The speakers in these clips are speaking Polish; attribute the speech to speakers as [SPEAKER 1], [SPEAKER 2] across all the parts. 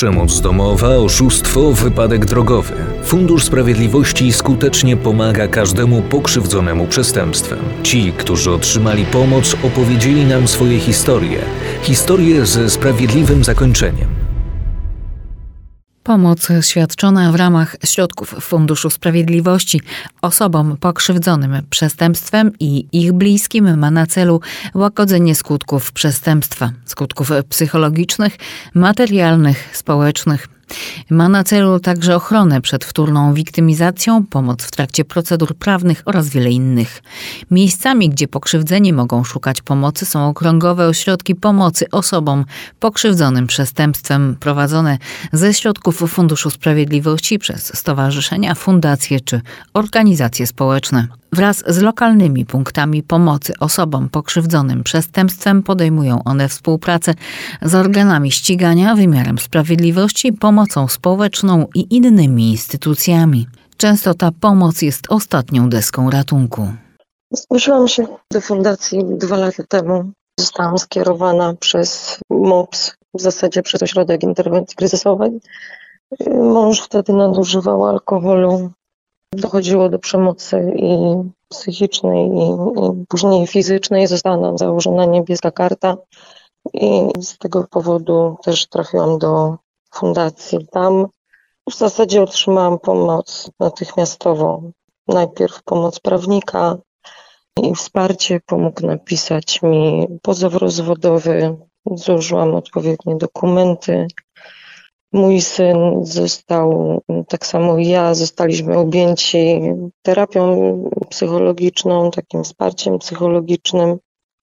[SPEAKER 1] Przemoc domowa, oszustwo, wypadek drogowy. Fundusz Sprawiedliwości skutecznie pomaga każdemu pokrzywdzonemu przestępstwem. Ci, którzy otrzymali pomoc, opowiedzieli nam swoje historie ze sprawiedliwym zakończeniem.
[SPEAKER 2] Pomoc świadczona w ramach środków Funduszu Sprawiedliwości osobom pokrzywdzonym przestępstwem i ich bliskim ma na celu łagodzenie skutków przestępstwa, skutków psychologicznych, materialnych, społecznych. Ma na celu także ochronę przed wtórną wiktymizacją, pomoc w trakcie procedur prawnych oraz wiele innych. Miejscami, gdzie pokrzywdzeni mogą szukać pomocy, są okręgowe ośrodki pomocy osobom pokrzywdzonym przestępstwem prowadzone ze środków Funduszu Sprawiedliwości przez stowarzyszenia, fundacje czy organizacje społeczne. Wraz z lokalnymi punktami pomocy osobom pokrzywdzonym przestępstwem podejmują one współpracę z organami ścigania, wymiarem sprawiedliwości, pomocą społeczną i innymi instytucjami. Często ta pomoc jest ostatnią deską ratunku.
[SPEAKER 3] Zgłosiłam się do fundacji 2 lata temu. Zostałam skierowana przez MOPS, w zasadzie przez Ośrodek Interwencji Kryzysowej. Mąż wtedy nadużywał alkoholu. Dochodziło do przemocy i psychicznej, i później fizycznej. Została nam założona niebieska karta i z tego powodu też trafiłam do fundacji. Tam w zasadzie otrzymałam pomoc natychmiastową. Najpierw pomoc prawnika i wsparcie. Pomógł napisać mi pozew rozwodowy. Złożyłam odpowiednie dokumenty. Mój syn został, tak samo i ja, zostaliśmy objęci terapią psychologiczną, takim wsparciem psychologicznym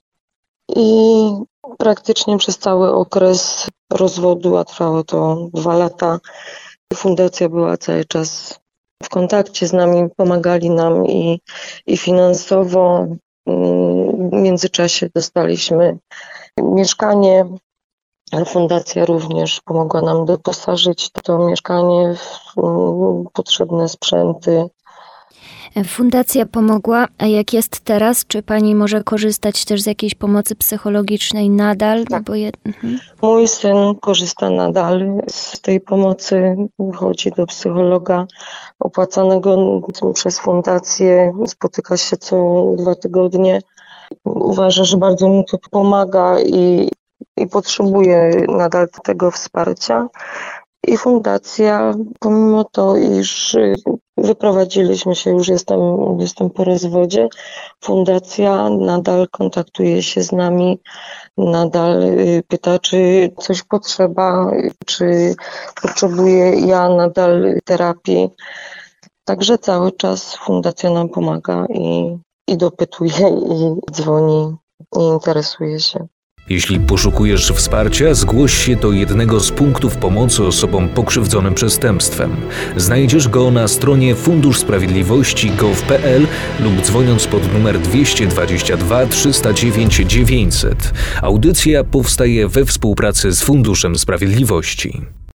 [SPEAKER 3] i praktycznie przez cały okres rozwodu, a trwało to 2 lata, fundacja była cały czas w kontakcie z nami, pomagali nam i finansowo. W międzyczasie dostaliśmy mieszkanie. Fundacja również pomogła nam doposażyć to mieszkanie w potrzebne sprzęty.
[SPEAKER 4] Fundacja pomogła, a jak jest teraz? Czy pani może korzystać też z jakiejś pomocy psychologicznej nadal?
[SPEAKER 3] Tak.
[SPEAKER 4] Mhm.
[SPEAKER 3] Mój syn korzysta nadal z tej pomocy, chodzi do psychologa opłacanego przez fundację, spotyka się co 2 tygodnie. Uważa, że bardzo mu to pomaga i potrzebuje nadal tego wsparcia. I fundacja, pomimo to, iż wyprowadziliśmy się, już jestem po rozwodzie, fundacja nadal kontaktuje się z nami, nadal pyta, czy coś potrzeba, czy potrzebuję ja nadal terapii. Także cały czas fundacja nam pomaga i dopytuje, i dzwoni, i interesuje się.
[SPEAKER 1] Jeśli poszukujesz wsparcia, zgłoś się do jednego z punktów pomocy osobom pokrzywdzonym przestępstwem. Znajdziesz go na stronie funduszsprawiedliwości.gov.pl lub dzwoniąc pod numer 222 309 900. Audycja powstaje we współpracy z Funduszem Sprawiedliwości.